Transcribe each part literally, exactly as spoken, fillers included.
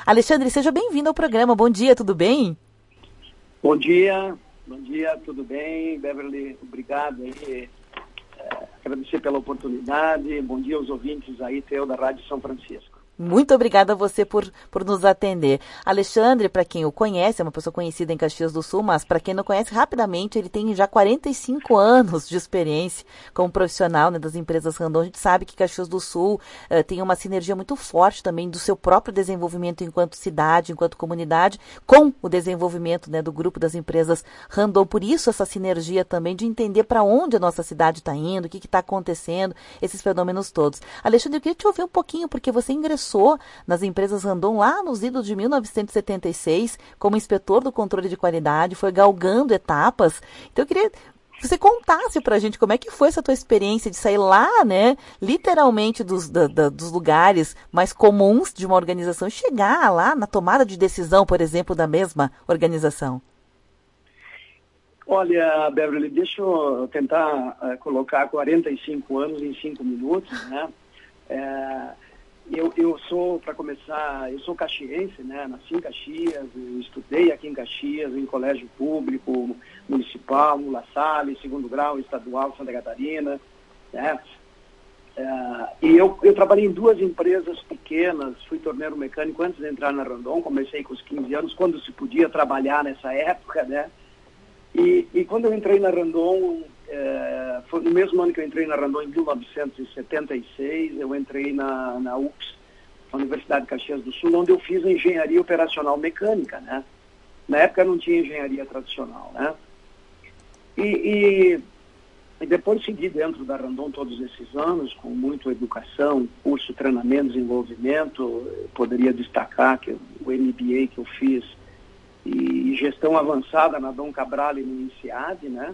Alexandre, seja bem-vindo ao programa. Bom dia, tudo bem? Bom dia, bom dia, tudo bem? Beverly, obrigado aí. É, agradecer pela oportunidade. Bom dia aos ouvintes aí, teu da Rádio São Francisco. Muito obrigada a você por, por nos atender. Alexandre, para quem o conhece, é uma pessoa conhecida em Caxias do Sul, mas para quem não conhece, rapidamente, ele tem já quarenta e cinco anos de experiência como profissional, né, das empresas Randon. A gente sabe que Caxias do Sul uh, tem uma sinergia muito forte também do seu próprio desenvolvimento enquanto cidade, enquanto comunidade, com o desenvolvimento, né, do grupo das empresas Randon. Por isso, essa sinergia também de entender para onde a nossa cidade está indo, o que está acontecendo, esses fenômenos todos. Alexandre, eu queria te ouvir um pouquinho, porque você ingressou nas empresas Randon lá nos idos de mil novecentos e setenta e seis, como inspetor do controle de qualidade, foi galgando etapas. Então eu queria que você contasse pra gente como é que foi essa tua experiência de sair lá, né, literalmente dos, da, da, dos lugares mais comuns de uma organização e chegar lá na tomada de decisão, por exemplo, da mesma organização. Olha, Beverly, deixa eu tentar uh, colocar quarenta e cinco anos em cinco minutos, né? É... Eu, eu sou, para começar, eu sou caxiense, né? Nasci em Caxias, estudei aqui em Caxias, em colégio público, municipal, no La Salle, segundo grau, estadual, Santa Catarina, né? É, e eu, eu trabalhei em duas empresas pequenas, fui torneiro mecânico antes de entrar na Randon, comecei com os quinze anos, quando se podia trabalhar nessa época, né? E, e quando eu entrei na Randon, é, foi no mesmo ano que eu entrei na Randon, em mil novecentos e setenta e seis, eu entrei na, na U F S, na Universidade de Caxias do Sul, onde eu fiz a engenharia operacional mecânica, né? Na época não tinha engenharia tradicional, né? E, e, e depois segui dentro da Randon todos esses anos, com muita educação, curso, treinamento, desenvolvimento. Eu poderia destacar que o M B A que eu fiz e gestão avançada na Dom Cabral e no INSEAD, né?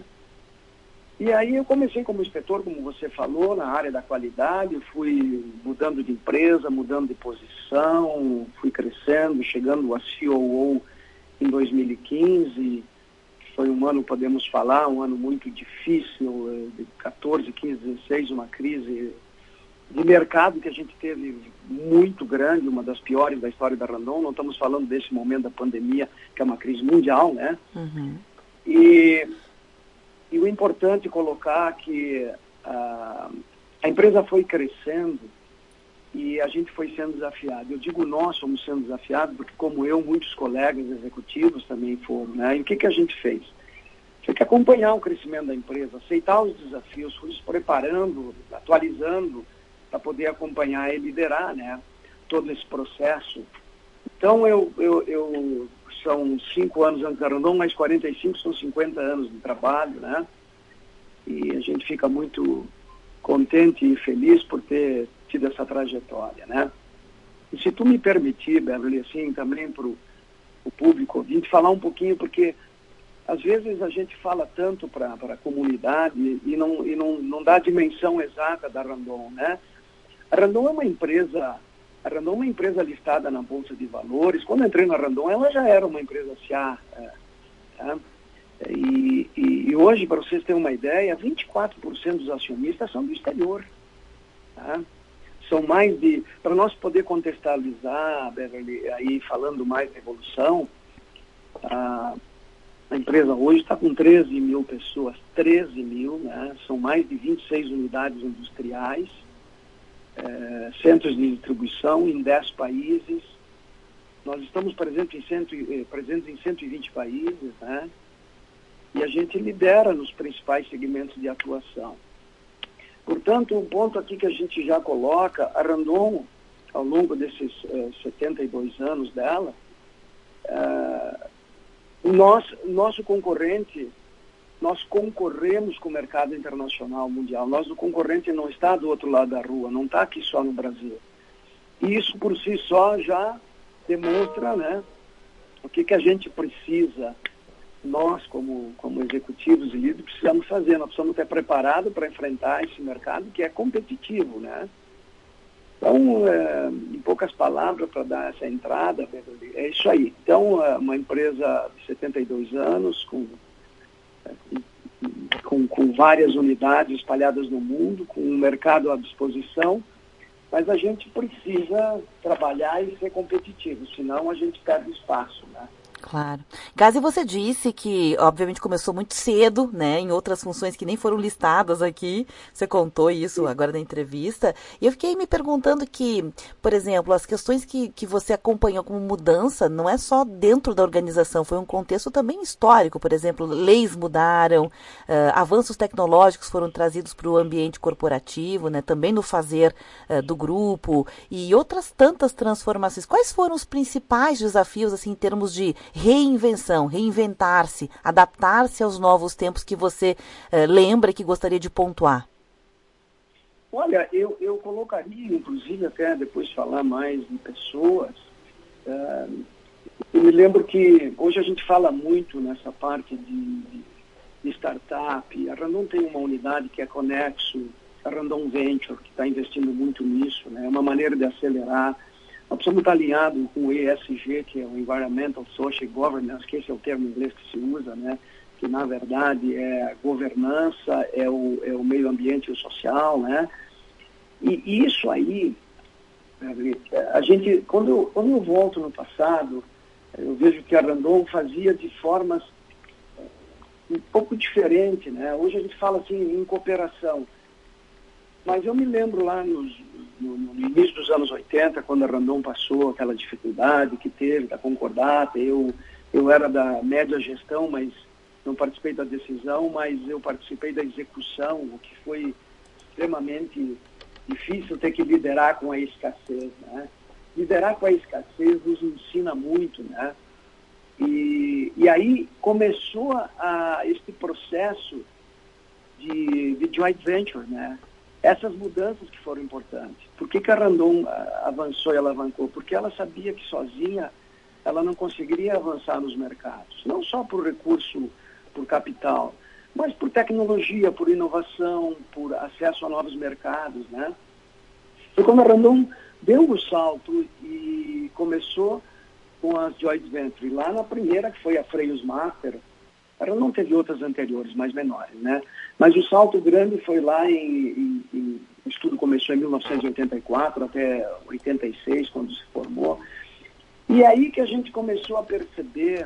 E aí eu comecei como inspetor, como você falou, na área da qualidade, fui mudando de empresa, mudando de posição, fui crescendo, chegando a C O O em dois mil e quinze. Foi um ano, podemos falar, um ano muito difícil, de catorze, quinze, dezesseis, uma crise de mercado que a gente teve muito grande, uma das piores da história da Randon. Não estamos falando desse momento da pandemia, que é uma crise mundial, né? Uhum. E, e o importante é colocar que a, a empresa foi crescendo e a gente foi sendo desafiado. Eu digo nós somos sendo desafiados, porque como eu, muitos colegas executivos também foram, né? E o que, que a gente fez? Tem que acompanhar o crescimento da empresa, aceitar os desafios, fui se preparando, atualizando, para poder acompanhar e liderar, né, todo esse processo. Então, eu, eu, eu são cinco anos antes da Randon, mais quarenta e cinco são cinquenta anos de trabalho, né? E a gente fica muito contente e feliz por ter tido essa trajetória, né? E se tu me permitir, Beverly, assim, também para o público ouvinte, falar um pouquinho, porque às vezes a gente fala tanto para a comunidade e, não, e não, não dá a dimensão exata da Randon, né? A Randon é uma empresa, a Randon é uma empresa listada na Bolsa de Valores. Quando eu entrei na Randon, ela já era uma empresa S A. É, tá? e, e, e hoje, para vocês terem uma ideia, vinte e quatro por cento dos acionistas são do exterior. Tá? São mais de... Para nós poder contextualizar, Beverly, aí falando mais da evolução, a, a empresa hoje está com treze mil pessoas, treze mil, né? São mais de vinte e seis unidades industriais, É, centros de distribuição em dez países. Nós estamos presentes em, cento, eh, presentes em cento e vinte países, né? E a gente lidera nos principais segmentos de atuação. Portanto, um ponto aqui que a gente já coloca, a Randon, ao longo desses eh, setenta e dois anos dela, eh, nós, nosso concorrente, nós concorremos com o mercado internacional mundial. Nosso concorrente não está do outro lado da rua, não está aqui só no Brasil. E isso por si só já demonstra, né, o que, que a gente precisa, nós como, como executivos e líderes, precisamos fazer. Nós precisamos estar preparados para enfrentar esse mercado que é competitivo, né? Então, é, em poucas palavras, para dar essa entrada, é isso aí. Então, é uma empresa de setenta e dois anos, com Com, com várias unidades espalhadas no mundo, com um mercado à disposição, Mas a gente precisa trabalhar e ser competitivo, senão a gente perde espaço, né? Claro. Gazi, você disse que, obviamente, começou muito cedo, né, em outras funções que nem foram listadas aqui. Você contou isso Sim. agora na entrevista. E eu fiquei me perguntando que, por exemplo, as questões que, que você acompanhou como mudança não é só dentro da organização, foi um contexto também histórico. Por exemplo, leis mudaram, uh, avanços tecnológicos foram trazidos para o ambiente corporativo, né, também no fazer uh, do grupo e outras tantas transformações. Quais foram os principais desafios, assim, em termos de reinvenção, reinventar-se, adaptar-se aos novos tempos que você uh, lembra e que gostaria de pontuar? Olha, eu, eu colocaria, inclusive, até depois falar mais de pessoas. Uh, eu me lembro que hoje a gente fala muito nessa parte de, de startup. A Randon tem uma unidade que é Conexo, a Randon Venture, que está investindo muito nisso, né? É uma maneira de acelerar. Nós precisamos estar alinhados com o E S G, que é o Environmental Social Governance, que esse é o termo em inglês que se usa, né? Que na verdade é a governança, é o, é o meio ambiente e o social, né? E isso aí, a gente, quando eu, quando eu volto no passado, eu vejo que a Randon fazia de formas um pouco diferentes, né? Hoje a gente fala assim em cooperação. Mas eu me lembro lá nos, no, no início dos anos oitenta, quando a Randon passou aquela dificuldade que teve da concordata, eu, eu era da média gestão, mas não participei da decisão, mas eu participei da execução, o que foi extremamente difícil ter que liderar com a escassez, né? Liderar com a escassez nos ensina muito, né? E, e aí começou a, a, este processo de, de joint venture, né? Essas mudanças que foram importantes. Por que que a Randon avançou e alavancou? Porque ela sabia que sozinha ela não conseguiria avançar nos mercados. Não só por recurso, por capital, mas por tecnologia, por inovação, por acesso a novos mercados, né? E quando a Randon deu o salto e começou com as joint ventures, lá na primeira, que foi a Freios Master, ela não teve outras anteriores, mais menores, né? Mas o salto grande foi lá em, em, em o estudo começou em mil novecentos e oitenta e quatro até oitenta e seis, quando se formou. E é aí que a gente começou a perceber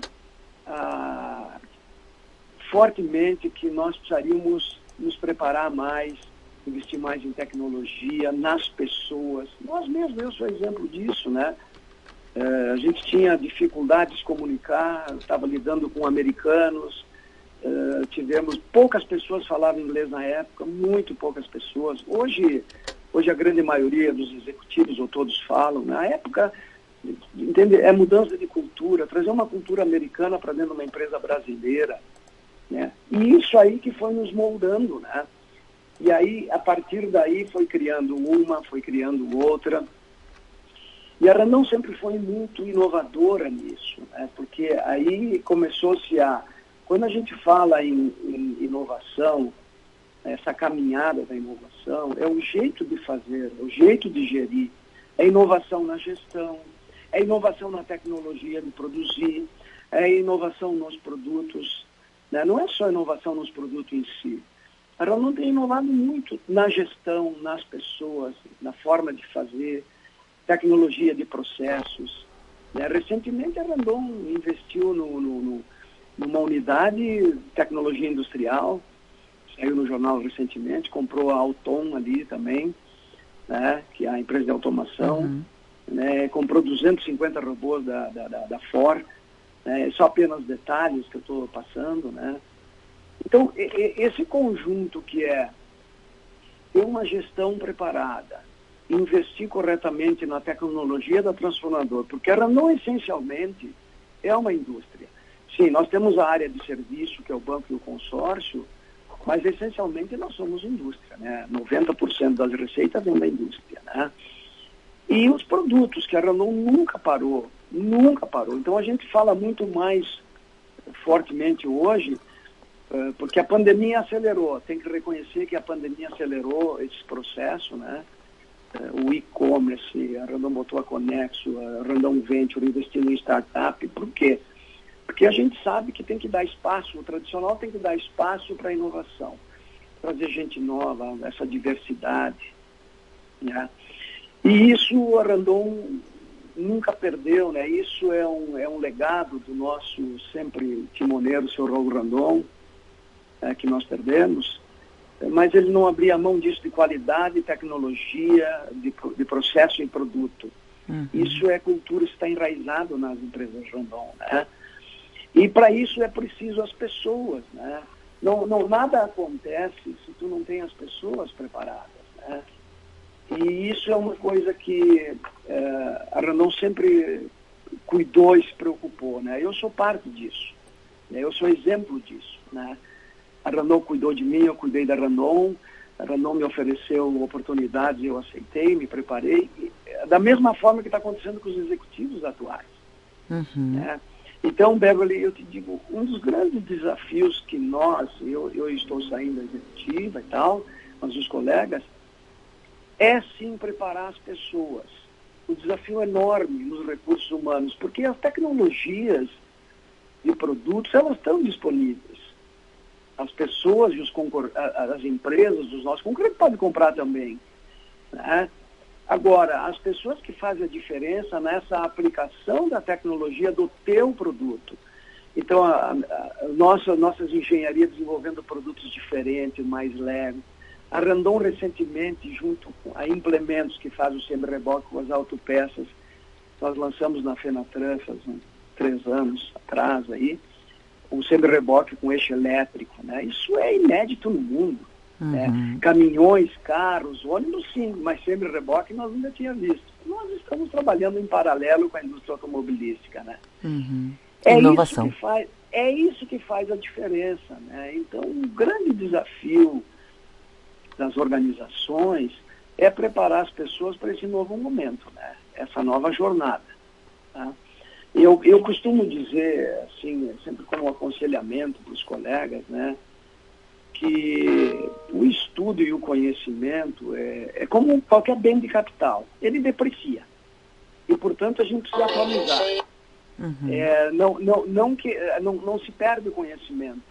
ah, fortemente que nós precisaríamos nos preparar mais, investir mais em tecnologia, nas pessoas. Nós mesmos, eu sou exemplo disso, né? Uh, a gente tinha dificuldade de se comunicar, estava lidando com americanos, uh, tivemos, poucas pessoas falavam inglês na época, muito poucas pessoas. Hoje, hoje a grande maioria dos executivos, ou todos falam, na época, entende, é mudança de cultura, trazer uma cultura americana para dentro de uma empresa brasileira, né? E isso aí que foi nos moldando, né? E aí, a partir daí, foi criando uma, foi criando outra. E a Randon sempre foi muito inovadora nisso, né? Porque aí começou-se a... Quando a gente fala em, em inovação, essa caminhada da inovação, é o jeito de fazer, é o jeito de gerir. É inovação na gestão, é inovação na tecnologia de produzir, é inovação nos produtos, né? Não é só inovação nos produtos em si. A Randon tem inovado muito na gestão, nas pessoas, na forma de fazer, tecnologia de processos, né? Recentemente a Randon investiu no, no, no, numa unidade de tecnologia industrial, saiu no jornal recentemente, comprou a Auton ali também, né? Que é a empresa de automação, uhum. Né? Comprou duzentos e cinquenta robôs da, da, da, da Ford, né? Só apenas detalhes que eu estou passando, né? Então, e, e, esse conjunto que é ter uma gestão preparada, investir corretamente na tecnologia da transformadora, porque ela não essencialmente é uma indústria. Sim, nós temos a área de serviço, que é o banco e o consórcio, mas essencialmente nós somos indústria, né? noventa por cento das receitas vem da indústria, né? E os produtos, que a Randon nunca parou, nunca parou. Então a gente fala muito mais fortemente hoje, porque a pandemia acelerou. Tem que reconhecer que a pandemia acelerou esse processo, né? O e-commerce, a Randon botou a Conexo, a Randon Venture investindo em startup. Por quê? Porque a gente sabe que tem que dar espaço, o tradicional tem que dar espaço para a inovação, trazer gente nova, essa diversidade, né? E isso a Randon nunca perdeu, né? Isso é um, é um legado do nosso sempre timoneiro, o senhor Raul Randon, é, que nós perdemos, mas ele não abria mão disso de qualidade, tecnologia, de, de processo e produto. Uhum. Isso é cultura, está enraizado nas empresas Randon, né? E para isso é preciso as pessoas, né? Não, não, nada acontece se tu não tem as pessoas preparadas, né? E isso é uma coisa que é, a Randon sempre cuidou e se preocupou, né? Eu sou parte disso, né? Eu sou exemplo disso, né? A Randon cuidou de mim, eu cuidei da Randon, a Randon me ofereceu oportunidades, eu aceitei, me preparei, e, da mesma forma que está acontecendo com os executivos atuais. Uhum. Né? Então, Beverly, eu te digo, um dos grandes desafios que nós, eu, eu estou saindo da executiva e tal, mas os colegas, é sim preparar as pessoas. O desafio é enorme nos recursos humanos, porque as tecnologias de produtos, elas estão disponíveis. As pessoas e os concor- as empresas, os nossos concorrentes podem comprar também, né? Agora, as pessoas que fazem a diferença nessa aplicação da tecnologia do teu produto. Então, a, a, a nossa, nossas engenharias desenvolvendo produtos diferentes, mais leves. A Randon, recentemente, junto com a Implementos, que faz o semi-reboque com as autopeças, nós lançamos na Fenatran, faz uns três anos atrás, aí, um semi-reboque com eixo elétrico, né? Isso é inédito no mundo. Uhum. Né? Caminhões, carros, ônibus, sim, mas semi-reboque nós nunca tínhamos visto. Nós estamos trabalhando em paralelo com a indústria automobilística, né? Uhum. É Inovação. Isso que faz, é isso que faz a diferença, né? Então, um grande desafio das organizações é preparar as pessoas para esse novo momento, né? Essa nova jornada. Tá? Eu, eu costumo dizer, assim, sempre como aconselhamento para os colegas, né, que o estudo e o conhecimento é, é como qualquer bem de capital. Ele deprecia. E, portanto, a gente precisa atualizar. Uhum. É, não, não, não, que, não, não se perde o conhecimento,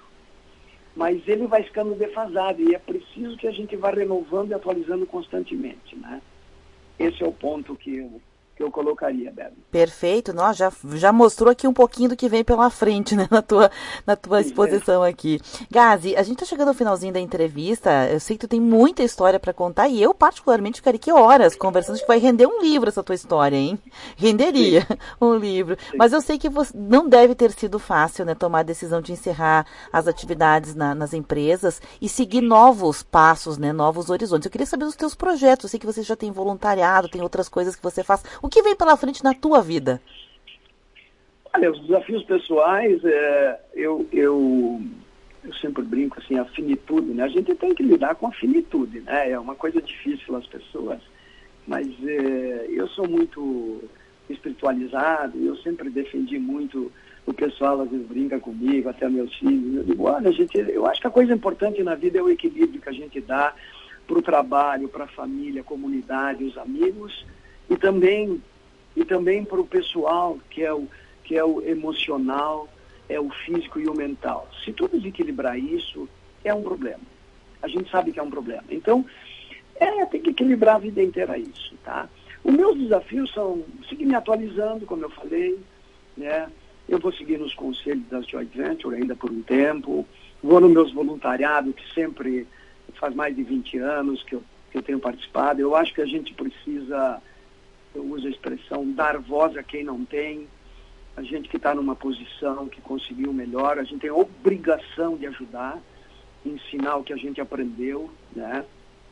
mas ele vai ficando defasado e é preciso que a gente vá renovando e atualizando constantemente, né? Esse é o ponto que eu, que eu colocaria, Bela. Perfeito, nós já, já mostrou aqui um pouquinho do que vem pela frente, né, na tua, na tua exposição aqui. Gazi, a gente tá chegando ao finalzinho da entrevista, eu sei que tu tem muita história para contar e eu particularmente ficaria aqui horas conversando, acho que vai render um livro essa tua história, hein? Renderia Sim. um livro. Sim. Mas eu sei que você, não deve ter sido fácil, né, tomar a decisão de encerrar as atividades na, nas empresas e seguir novos passos, né, novos horizontes. Eu queria saber dos teus projetos, eu sei que você já tem voluntariado, tem outras coisas que você faz. O que vem pela frente na tua vida? Olha, os desafios pessoais, é, eu, eu, eu sempre brinco assim, a finitude, né? A gente tem que lidar com a finitude, né? É uma coisa difícil às pessoas, mas é, eu sou muito espiritualizado, eu sempre defendi muito, o pessoal às vezes brinca comigo, até meus filhos, eu digo, olha, gente, eu acho que a coisa importante na vida é o equilíbrio que a gente dá para o trabalho, para a família, a comunidade, os amigos, e também e também para o pessoal, que é o, que é o emocional, é o físico e o mental. Se tu desequilibrar isso, é um problema. A gente sabe que é um problema. Então, é, tem que equilibrar a vida inteira isso, tá? Os meus desafios são seguir me atualizando, como eu falei, né? Eu vou seguir nos conselhos das Joint Venture ainda por um tempo, vou nos meus voluntariados, que sempre faz mais de vinte anos que eu, que eu tenho participado. Eu acho que a gente precisa... Eu uso a expressão dar voz a quem não tem, a gente que está numa posição que conseguiu melhor, a gente tem a obrigação de ajudar, ensinar o que a gente aprendeu, né?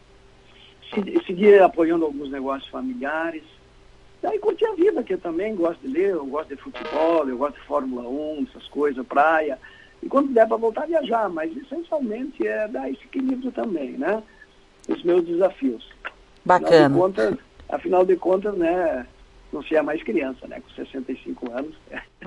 Seguir apoiando alguns negócios familiares, daí curtir a vida, que eu também gosto de ler, eu gosto de futebol, eu gosto de Fórmula um, essas coisas, praia, e quando der para voltar a viajar, mas essencialmente é dar esse equilíbrio também, né? Os meus desafios. Bacana. Afinal de contas, né, não se é mais criança, né, com sessenta e cinco anos.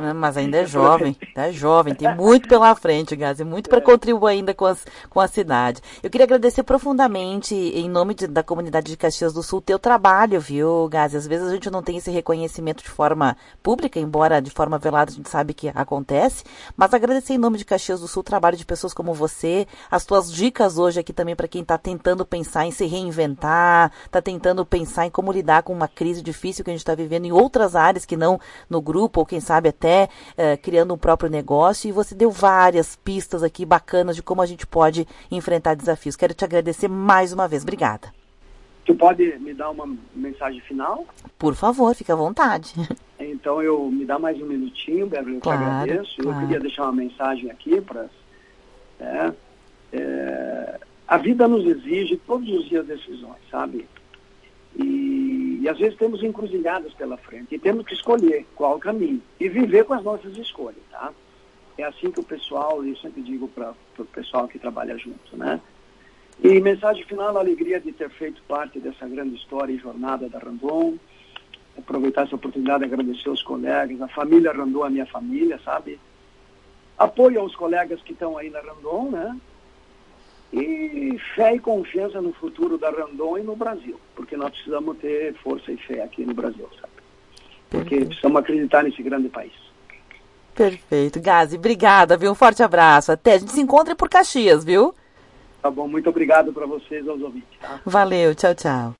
Mas ainda é jovem, é jovem, tem muito pela frente, Gazi, muito para contribuir ainda com, as, com a cidade. Eu queria agradecer profundamente, em nome de, da comunidade de Caxias do Sul, teu trabalho, viu, Gazi? Às vezes a gente não tem esse reconhecimento de forma pública, embora de forma velada a gente sabe que acontece, mas agradecer em nome de Caxias do Sul o trabalho de pessoas como você, as tuas dicas hoje aqui também para quem está tentando pensar em se reinventar, está tentando pensar em como lidar com uma crise difícil que a gente está vivendo em outras áreas que não no grupo, ou quem sabe até Uh, criando um próprio negócio, e você deu várias pistas aqui bacanas de como a gente pode enfrentar desafios. Quero te agradecer mais uma vez. Obrigada. Tu pode me dar uma mensagem final? Por favor, fica à vontade. Então, eu me dá mais um minutinho, Beverly, eu claro, te agradeço. Claro. Eu queria deixar uma mensagem aqui para... É, é, a vida nos exige todos os dias decisões, sabe? E, e às vezes temos encruzilhadas pela frente e temos que escolher qual o caminho e viver com as nossas escolhas, tá? É assim que o pessoal, eu sempre digo para o pessoal que trabalha junto, né? E mensagem final, a alegria de ter feito parte dessa grande história e jornada da Randon. Aproveitar essa oportunidade de agradecer aos colegas, a família Randon, a minha família, sabe? Apoio aos colegas que estão aí na Randon, né? E fé e confiança no futuro da Randon e no Brasil, porque nós precisamos ter força e fé aqui no Brasil, sabe? Porque Perfeito. Precisamos acreditar nesse grande país. Perfeito. Gazi, obrigada, viu? Um forte abraço. Até, a gente se encontra por Caxias, viu? Tá bom, muito obrigado para vocês, aos ouvintes, tá? Valeu, tchau, tchau.